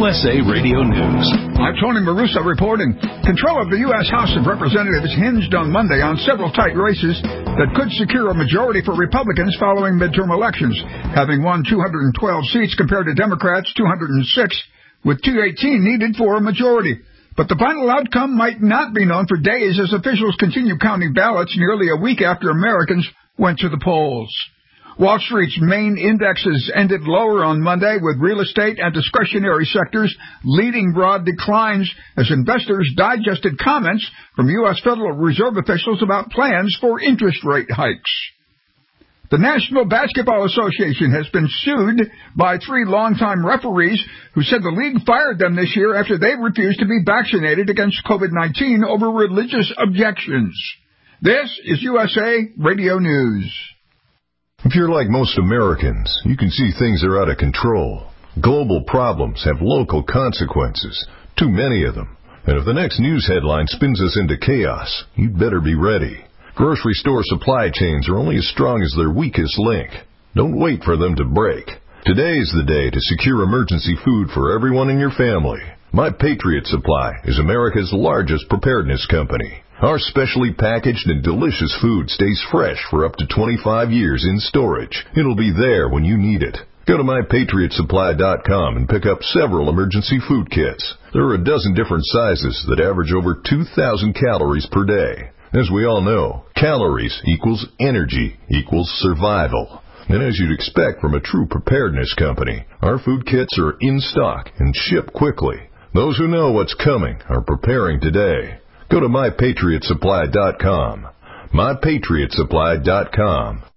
USA Radio News. I'm Tony Maruso reporting. Control of the U.S. House of Representatives hinged on Monday on several tight races that could secure a majority for Republicans following midterm elections, having won 212 seats compared to Democrats' 206, with 218 needed for a majority. But the final outcome might not be known for days as officials continue counting ballots nearly a week after Americans went to the polls. Wall Street's main indexes ended lower on Monday, with real estate and discretionary sectors leading broad declines as investors digested comments from U.S. Federal Reserve officials about plans for interest rate hikes. The National Basketball Association has been sued by 3 longtime referees who said the league fired them this year after they refused to be vaccinated against COVID-19 over religious objections. This is USA Radio News. If you're like most Americans, you can see things are out of control. Global problems have local consequences, too many of them. And if the next news headline spins us into chaos, you'd better be ready. Grocery store supply chains are only as strong as their weakest link. Don't wait for them to break. Today is the day to secure emergency food for everyone in your family. My Patriot Supply is America's largest preparedness company. Our specially packaged and delicious food stays fresh for up to 25 years in storage. It'll be there when you need it. Go to MyPatriotSupply.com and pick up several emergency food kits. There are a dozen different sizes that average over 2,000 calories per day. As we all know, calories equals energy equals survival. And as you'd expect from a true preparedness company, our food kits are in stock and ship quickly. Those who know what's coming are preparing today. Go to MyPatriotSupply.com. MyPatriotSupply.com.